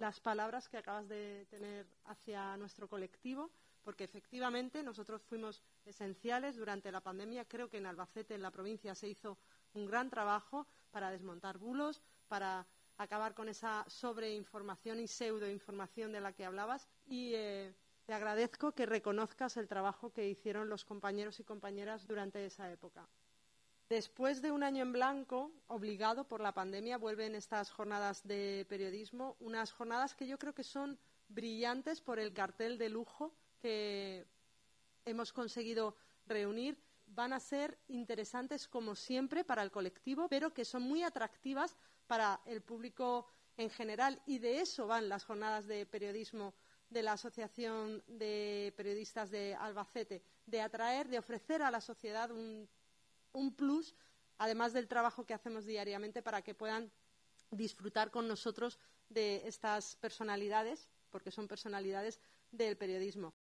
estas palabras que acabas de tener hacia nuestro colectivo, porque efectivamente nosotros fuimos esenciales durante la pandemia. Creo que en Albacete, en la provincia, se hizo un gran trabajo para desmontar bulos, para acabar con esa sobreinformación y pseudoinformación de la que hablabas. Y te agradezco que reconozcas el trabajo que hicieron los compañeros y compañeras durante esa época. Después de un año en blanco, obligado por la pandemia, vuelven estas jornadas de periodismo, unas jornadas que yo creo que son brillantes por el cartel de lujo que hemos conseguido reunir. Van a ser interesantes como siempre para el colectivo, pero que son muy atractivas para el público en general, y de eso van las jornadas de periodismo de la Asociación de Periodistas de Albacete, de atraer, de ofrecer a la sociedad un plus, además del trabajo que hacemos diariamente, para que puedan disfrutar con nosotros de estas personalidades, porque son personalidades del periodismo.